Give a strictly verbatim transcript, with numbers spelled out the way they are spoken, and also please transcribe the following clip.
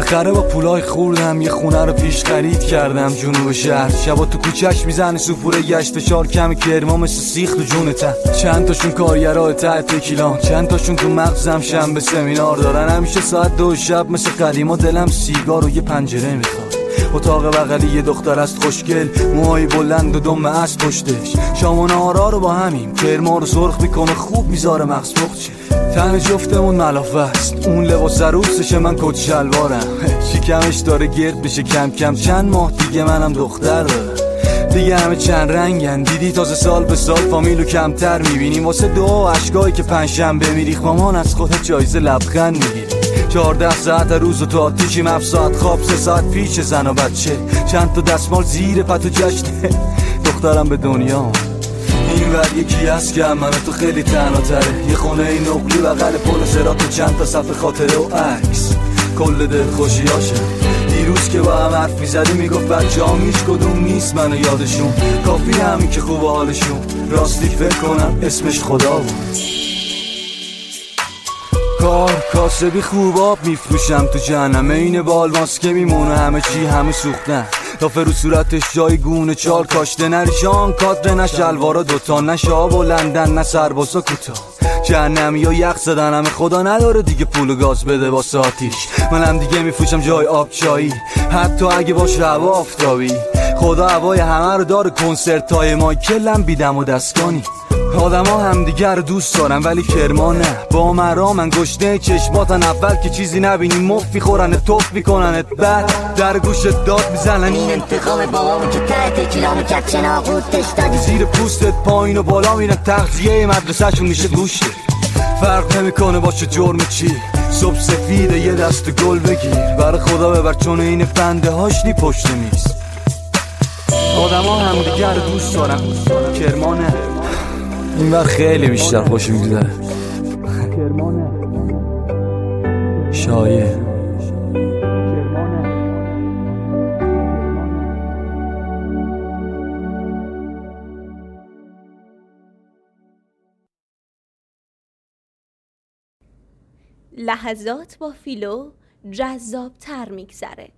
بالاخره با پولای خوردم یه خونه رو پیش خرید کردم جنوب شهر. شبا تو کوچه‌اش میزنه سوفوره گشت فشار کم کرما مثل سیخ تو جونتم. چند تاشون کارگرای ته تکیلان، چند تاشون تو مغزم شنبه سمینار دارن. همیشه ساعت دو شب مثل قدیما دلم سیگار و یه پنجره میخواد. اتاق بغلی یه دختر است خوشگل، موهای بلند و دم اسب پشتش. شام و نهارا رو با همیم کرما رو سرخ میکنه خوب میذاره مغز پخچه. تن جفتمون ملافه است، اون لباس عروسشه من کت شلوارم. شکمش داره گرد بشه کم کم، چند ماه دیگه منم دختر دارم. دیگه همه چند رنگن، دیدی تازه سال به سال فامیلو کمتر میبینیم. واسه دعا و عشقایی که پنجشنبه میریخ مامان از خودت جایزه لبخند میگیری. چهارده ساعت روز و تو آتیشیم، هفت ساعت خواب، سه ساعت پیش زن و بچه. چند تا دستمال زیر پتو جشنه دخترم به دنیا. این ور یکی هست که من تو خیلی تنها تره، یه خونه این نقلی بغل پل صراط و چند تا صفحه خاطره و عکس کل دل خوشیاشه. دیروز که با هم حرف میزدی میگفت بچه هم هیچ کدوم نیست منو یادشون، کافی همین که خوب حالشون. راستی فکر کنم اسمش خدا بود. کار کاسبی خوب آب میفروشم تو جهنم، این بال ماسکه میمونه همه چی همه سوختن. تا فرو صورتش جای گونه چال کاشته، نه ریشان کادر نه شلوارا دوتا، نه شاب و لندن نه سرباسا کوتا. جهنمی ها یخ زدن همه خدا نداره دیگه پول و گاز بده با ساتیش. منم دیگه میفروشم جای آب چایی، حتی اگه باشه هوا آفتابی. خدا هوای همه رو داره، کنسرت های مایکلم بیدم و دستانی. آدم ها هم دیگر رو دوست دارن ولی کرما نه. با مرا من گشنه چشماتن، اول که چیزی نبینی مفی خورنت توف میکننت، بعد در گوشت داد میزنن این انتقام بابامو که ته تکیلامو کرد چناقوتش دادی. زیر پوستت پایین و بالا میرن، تغذیه مدرسهشون میشه گوشت. فرق نمیکنه باشه جرم چی، صبح سفیده یه دست گل بگیر. برای خدا ببر چون این فنده هاش نی پشت میز. آدم ها هم دیگر رو دوست دارن، کرما نه. این بر خیلی بیشتر خوش میگذره. شایع لحظات با فیلو جذاب تر میگذره.